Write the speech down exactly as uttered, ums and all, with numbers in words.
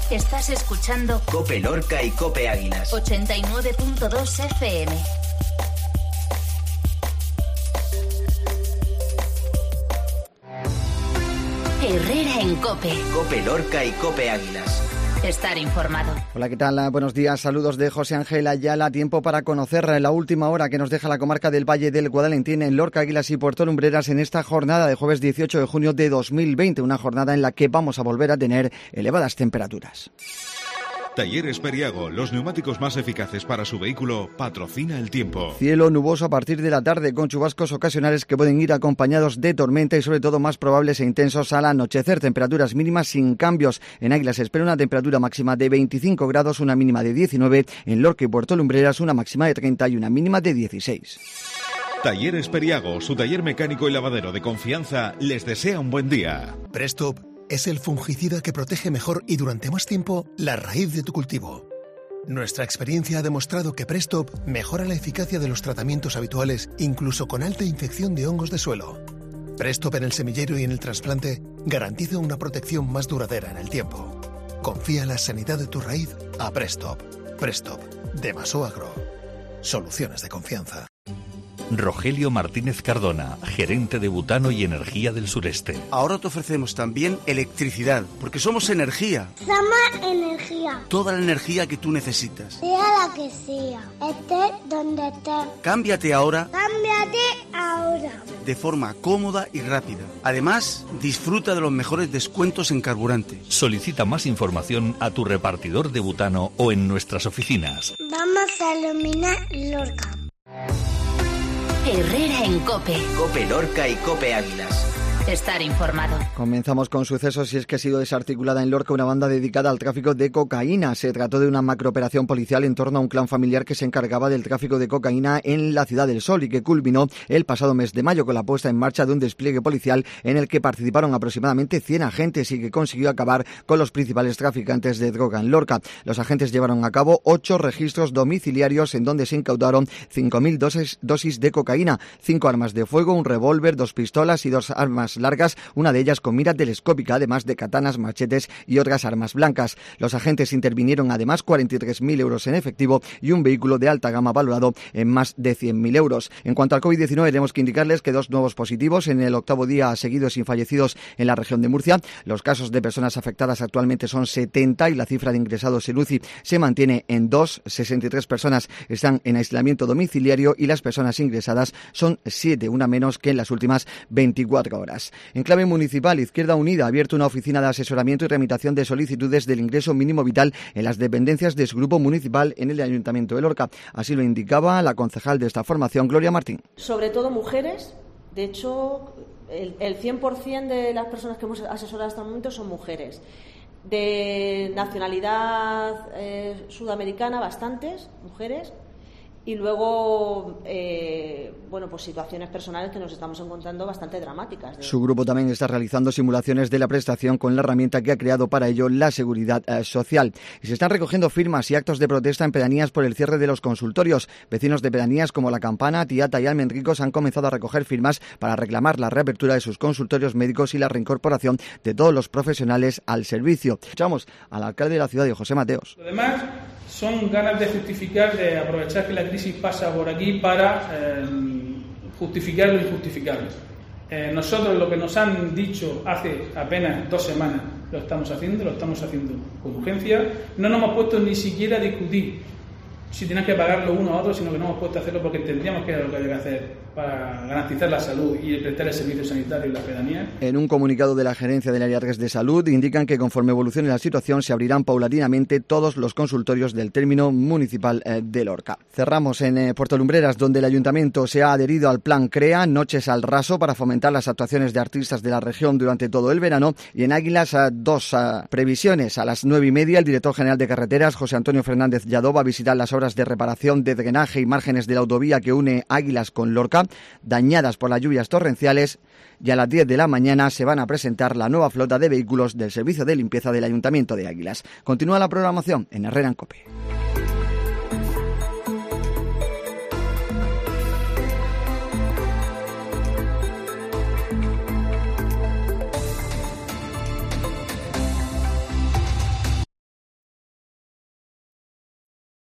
Estás escuchando Cope Lorca y Cope Águilas. ochenta y nueve punto dos F M. Herrera en Cope. Cope Lorca y Cope Águilas. Estar informado. Hola, ¿qué tal? Buenos días. Saludos de José Ángel Ayala. Tiempo para conocer la última hora que nos deja la comarca del Valle del Guadalentín en Lorca, Águilas y Puerto Lumbreras en esta jornada de jueves dieciocho de junio de dos mil veinte. Una jornada en la que vamos a volver a tener elevadas temperaturas. Talleres Periago, los neumáticos más eficaces para su vehículo, patrocina el tiempo. Cielo nuboso a partir de la tarde con chubascos ocasionales que pueden ir acompañados de tormenta y sobre todo más probables e intensos al anochecer. Temperaturas mínimas sin cambios. En Águilas se espera una temperatura máxima de veinticinco grados, una mínima de diecinueve. En Lorca y Puerto Lumbreras una máxima de treinta y una mínima de dieciséis. Talleres Periago, su taller mecánico y lavadero de confianza, les desea un buen día. Prestop es el fungicida que protege mejor y durante más tiempo la raíz de tu cultivo. Nuestra experiencia ha demostrado que Prestop mejora la eficacia de los tratamientos habituales, incluso con alta infección de hongos de suelo. Prestop en el semillero y en el trasplante garantiza una protección más duradera en el tiempo. Confía la sanidad de tu raíz a Prestop. Prestop, de Maso Agro. Soluciones de confianza. Rogelio Martínez Cardona, gerente de Butano y Energía del Sureste. Ahora te ofrecemos también electricidad, porque somos energía. Somos energía. Toda la energía que tú necesitas. Sea la que sea, esté donde esté. Cámbiate ahora. Cámbiate ahora. De forma cómoda y rápida. Además, disfruta de los mejores descuentos en carburante. Solicita más información a tu repartidor de butano o en nuestras oficinas. Vamos a iluminar Lorca. Herrera en Cope. Cope Lorca y Cope Águilas. Estar informado. Comenzamos con sucesos y es que ha sido desarticulada en Lorca una banda dedicada al tráfico de cocaína. Se trató de una macrooperación policial en torno a un clan familiar que se encargaba del tráfico de cocaína en la Ciudad del Sol y que culminó el pasado mes de mayo con la puesta en marcha de un despliegue policial en el que participaron aproximadamente cien agentes y que consiguió acabar con los principales traficantes de droga en Lorca. Los agentes llevaron a cabo ocho registros domiciliarios en donde se incautaron cinco mil dosis, dosis de cocaína, cinco armas de fuego, un revólver, dos pistolas y dos armas largas, una de ellas con mira telescópica, además de katanas, machetes y otras armas blancas. Los agentes intervinieron además cuarenta y tres mil euros en efectivo y un vehículo de alta gama valorado en más de cien mil euros. En cuanto al COVID diecinueve, tenemos que indicarles que dos nuevos positivos en el octavo día seguido sin fallecidos en la región de Murcia. Los casos de personas afectadas actualmente son setenta y la cifra de ingresados en U C I se mantiene en dos. sesenta y tres personas están en aislamiento domiciliario y las personas ingresadas son siete, una menos que en las últimas veinticuatro horas. En clave municipal, Izquierda Unida ha abierto una oficina de asesoramiento y tramitación de solicitudes del ingreso mínimo vital en las dependencias de su grupo municipal en el Ayuntamiento de Lorca. Así lo indicaba la concejal de esta formación, Gloria Martín. Sobre todo mujeres. De hecho, el, el cien por ciento de las personas que hemos asesorado hasta el momento son mujeres. De nacionalidad eh, sudamericana, bastantes mujeres. Y luego, eh, bueno, pues situaciones personales que nos estamos encontrando bastante dramáticas. Su grupo también está realizando simulaciones de la prestación con la herramienta que ha creado para ello la Seguridad eh, Social. Y se están recogiendo firmas y actos de protesta en pedanías por el cierre de los consultorios. Vecinos de pedanías como La Campana, Tiata y Almenricos han comenzado a recoger firmas para reclamar la reapertura de sus consultorios médicos y la reincorporación de todos los profesionales al servicio. Escuchamos al alcalde de la ciudad, José Mateos. Lo demás son ganas de justificar, de aprovechar que la crisis pasa por aquí para eh, justificar lo injustificable. Eh, nosotros lo que nos han dicho hace apenas dos semanas lo estamos haciendo, lo estamos haciendo con urgencia. No nos hemos puesto ni siquiera a discutir si tienes que pagarlo uno a otro, sino que no hemos puesto a hacerlo porque entendíamos que era lo que había que hacer para garantizar la salud y prestar el servicio sanitario en la pedanía. En un comunicado de la Gerencia del Área tres de Salud indican que conforme evolucione la situación se abrirán paulatinamente todos los consultorios del término municipal de Lorca. Cerramos en Puerto Lumbreras, donde el Ayuntamiento se ha adherido al plan CREA, Noches al Raso, para fomentar las actuaciones de artistas de la región durante todo el verano. Y en Águilas, dos previsiones. A las nueve y media, el director general de Carreteras, José Antonio Fernández Lladó, va a visitar las obras de reparación de drenaje y márgenes de la autovía que une Águilas con Lorca, dañadas por las lluvias torrenciales, y a las diez de la mañana se van a presentar la nueva flota de vehículos del servicio de limpieza del Ayuntamiento de Águilas. Continúa la programación en Herrera en Cope.